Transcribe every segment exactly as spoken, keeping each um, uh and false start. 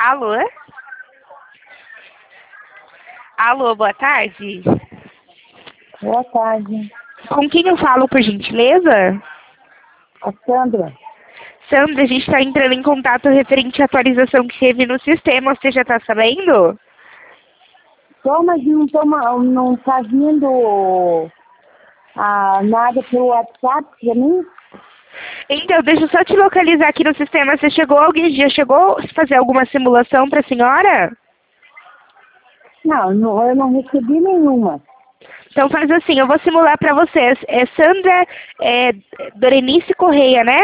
Alô? Alô, boa tarde. Boa tarde. Com quem eu falo, por gentileza? A Sandra. Sandra, a gente está entrando em contato referente à atualização que teve no sistema. Você já está sabendo? Tô, mas não, tô, ma- não tá vindo ah, nada pelo WhatsApp pra mim? Então, deixa eu só te localizar aqui no sistema. Você chegou, alguém já chegou a fazer alguma simulação para a senhora? Não, não, eu não recebi nenhuma. Então faz assim, eu vou simular para vocês. É Sandra é, Dorenice Correia, né?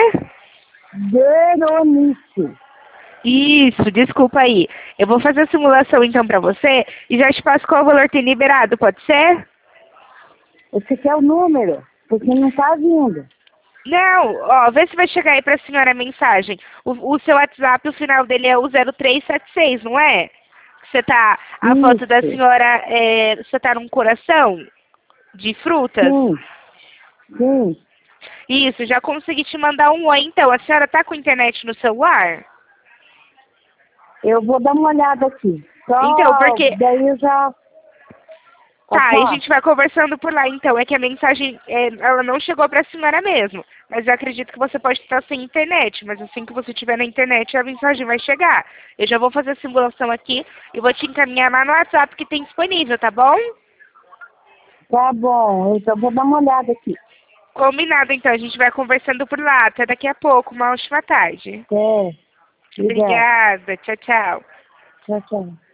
Veronice. Isso, desculpa aí. Eu vou fazer a simulação então para você e já te passo qual valor tem liberado, pode ser? Esse aqui é o número, porque não tá vindo. Não, ó, vê se vai chegar aí pra senhora a mensagem. O, o seu WhatsApp, o final dele é o zero três sete seis, não é? Você tá, a foto da Isso. senhora, é, você tá num coração de frutas? Sim, sim. Isso, já consegui te mandar um oi, então. A senhora tá com internet no celular? Eu vou dar uma olhada aqui. Então, Só porque... daí eu já... Pode Tá, aí a falar? gente vai conversando por lá, então. É que a mensagem, é, ela não chegou pra senhora mesmo. Mas eu acredito que você pode estar sem internet. Mas assim que você tiver na internet, a mensagem vai chegar. Eu já vou fazer a simulação aqui e vou te encaminhar lá no WhatsApp que tem disponível, tá bom? Tá bom, então eu vou dar uma olhada aqui. Combinado, então. A gente vai conversando por lá. Até daqui a pouco. Uma ótima tarde. É, obrigada. Obrigada. Tchau, tchau. Tchau, tchau.